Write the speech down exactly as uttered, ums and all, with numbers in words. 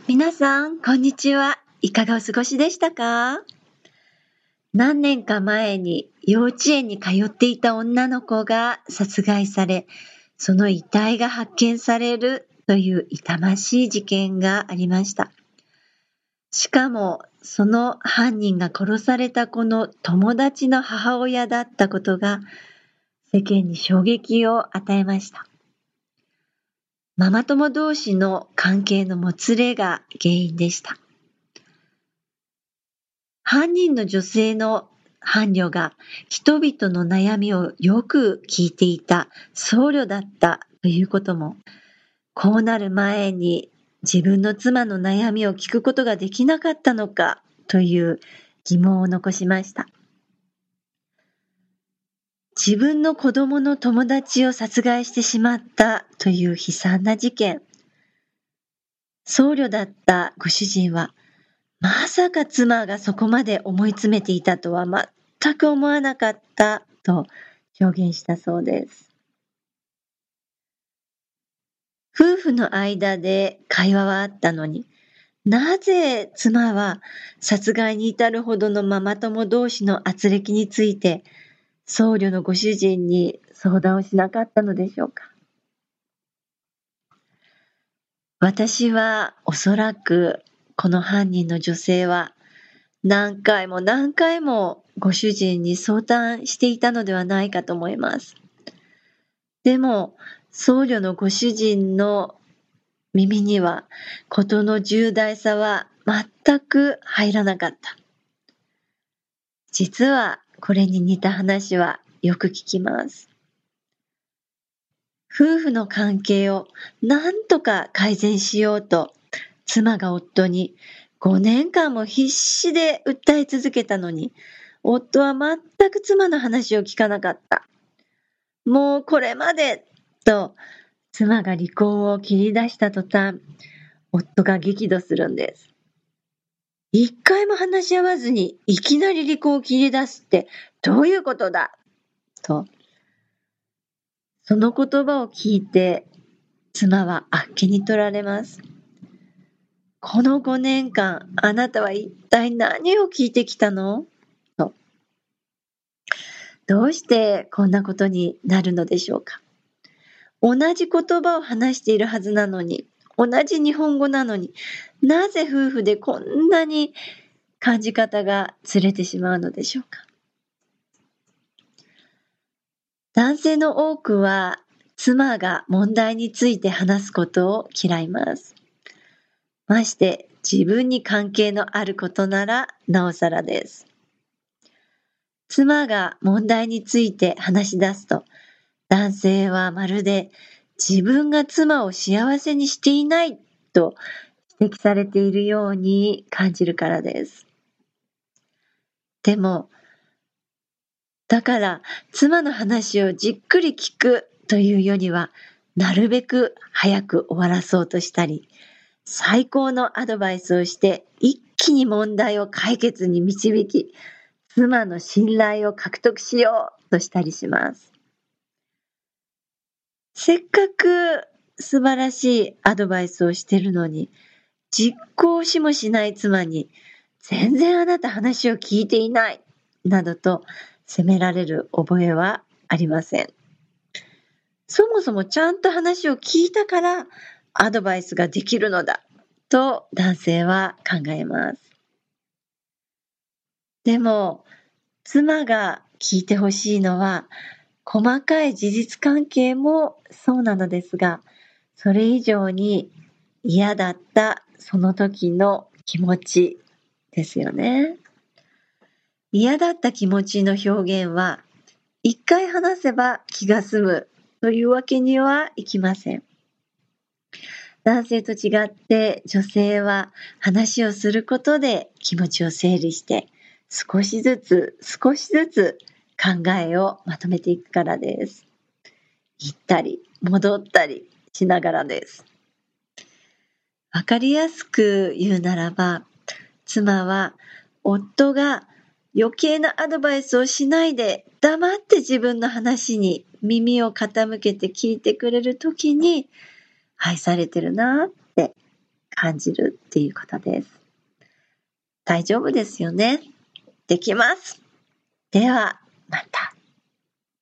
皆さん、こんにちは。いかがお過ごしでしたか？何年か前に幼稚園に通っていた女の子が殺害され、その遺体が発見されるという痛ましい事件がありました。しかも、その犯人が殺された子の友達の母親だったことが世間に衝撃を与えました。ママ友同士の関係のもつれが原因でした。犯人の女性の伴侶が人々の悩みをよく聞いていた僧侶だったということも、こうなる前に自分の妻の悩みを聞くことができなかったのかという疑問を残しました。自分の子供の友達を殺害してしまったという悲惨な事件。僧侶だったご主人は、まさか妻がそこまで思い詰めていたとは全く思わなかったと表現したそうです。夫婦の間で会話はあったのに、なぜ妻は殺害に至るほどのママ友同士の圧力について、僧侶のご主人に相談をしなかったのでしょうか。私はおそらくこの犯人の女性は何回も何回もご主人に相談していたのではないかと思います。でも、僧侶のご主人の耳には事の重大さは全く入らなかった。実はこれに似た話はよく聞きます。夫婦の関係を何とか改善しようと、妻が夫にごねんかんも必死で訴え続けたのに、夫は全く妻の話を聞かなかった。もうこれまでと妻が離婚を切り出した途端、夫が激怒するんです。一回も話し合わずにいきなり離婚を切り出すってどういうことだと。その言葉を聞いて妻はあっけに取られます。このごねんかんあなたは一体何を聞いてきたのと。どうしてこんなことになるのでしょうか。同じ言葉を話しているはずなのに、同じ日本語なのに、なぜ夫婦でこんなに感じ方がずれてしまうのでしょうか。男性の多くは妻が問題について話すことを嫌います。まして自分に関係のあることならなおさらです。妻が問題について話し出すと、男性はまるで自分が妻を幸せにしていないと指摘されているように感じるからです。でも、だから妻の話をじっくり聞くというよりは、なるべく早く終わらそうとしたり、最高のアドバイスをして一気に問題を解決に導き、妻の信頼を獲得しようとしたりします。せっかく素晴らしいアドバイスをしているのに、実行しもしない妻に、全然あなた話を聞いていない、などと責められる覚えはありません。そもそもちゃんと話を聞いたからアドバイスができるのだ、と男性は考えます。でも、妻が聞いてほしいのは、細かい事実関係もそうなのですが、それ以上に嫌だったその時の気持ちですよね。嫌だった気持ちの表現は、一回話せば気が済むというわけにはいきません。男性と違って女性は話をすることで気持ちを整理して、少しずつ少しずつ考えをまとめていくからです。行ったり戻ったりしながらです。わかりやすく言うならば、妻は夫が余計なアドバイスをしないで黙って自分の話に耳を傾けて聞いてくれるときに愛されてるなって感じるっていうことです。大丈夫ですよね。できます。では、